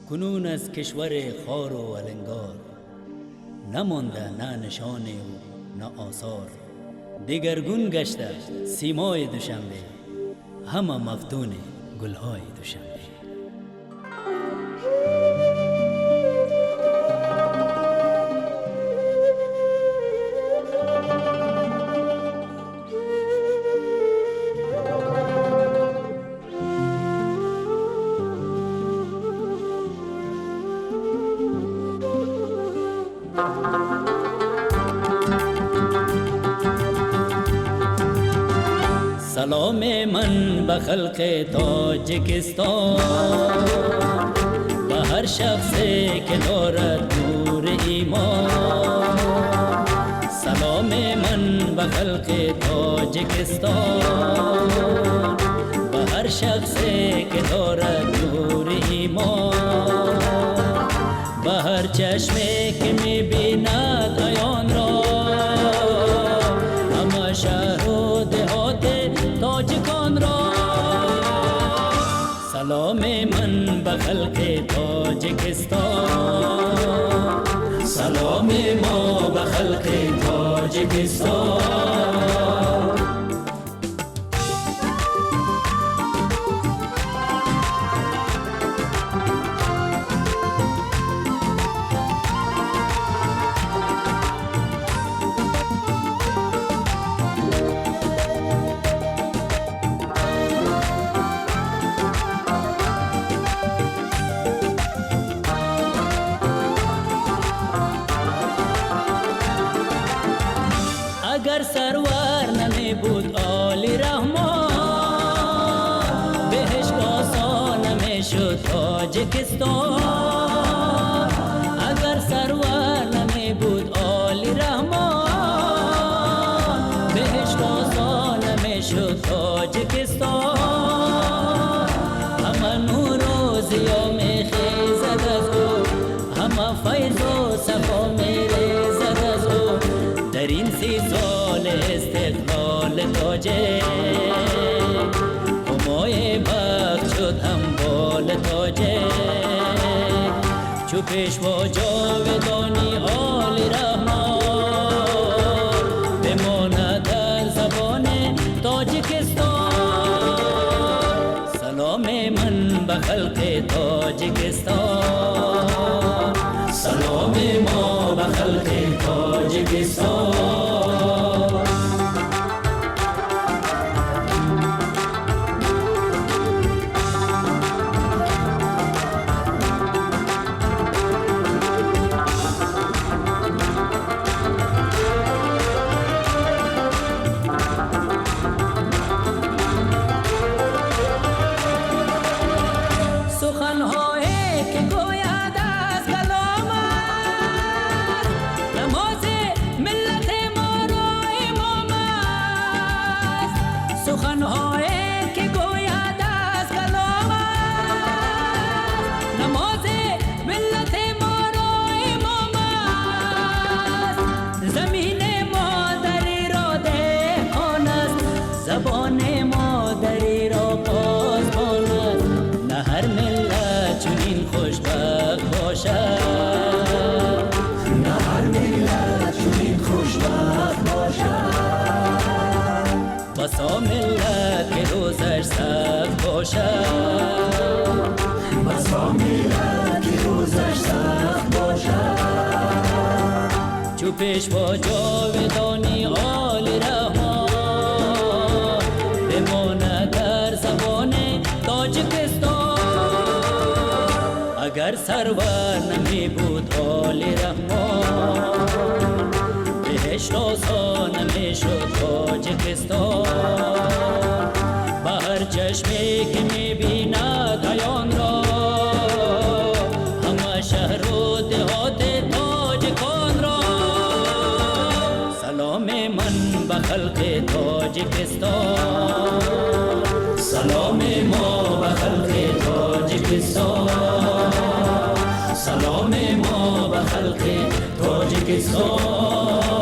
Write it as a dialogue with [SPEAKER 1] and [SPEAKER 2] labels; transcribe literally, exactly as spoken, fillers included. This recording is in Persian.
[SPEAKER 1] کنون از کشور خار و النگار، نمانده نه نشان و نه آثار. دیگرگون گشته سیمای دوشنبه، همه مفتون گلهای دوشنبه. سلام من به خلق تاجیکستان، به هر شخصی که دارد نور ایمان. سلام من به خلق تاجیکستان، به هر شخصی که دارد نور ایمان. به هر چشمی که می‌بیند عیان را، همه شهر و دهات تاجیکان را. سلام من به خلق تاجیکستان، سلام ما به خلق تاجیکستان. اگر سرور نمی بود آلی رحمان، بهش آسان نمی شد تاجیکستان. اگر سرور نمی بود آلی رحمان، بهش آسان نمی شد تاجیکستان. همه نور و ضیا می خیزد از او، همه فیض و صفا می ریزد از او. در این سی سال استقلال تاجیک، همای وقت شد همبال تاجیک. چو پیشوا جاودانی آلی رحمان، بماند در زبان تاجیکستان. سلام من به خلق تاجیکستان، سلام ما به خلق تاجیکستان. سخن‌هایی که گوید از کلامت، نماز ملت ما را امام است. سخن‌هایی که گوید از کلامت، نماز ملت ما را امام است. زمین مادری را دهقان است، زبان مادری را پاسبان است. نه هر ملت چنین خوشبخت باشد،
[SPEAKER 2] نه هر ملت چنین خوشبخت باشد.
[SPEAKER 1] بسا ملت که روزش سخت باشد،
[SPEAKER 2] بسا ملت که روزش سخت باشد.
[SPEAKER 1] چو پیشوا جاودانی آلی رحمان، بماند در زبان تاجیکستان. اگر سرور نمی بود آلی رحمان، بهش آسان نمی شد تاجیکستان. به هر چشمی که می بیند عیان را، همه شهر و دهات تاجیکان را. سلام من به خلق تاجیکستان، سلام ما به خلق تاجیکستان، سلام ما به خلق تاجیکستان.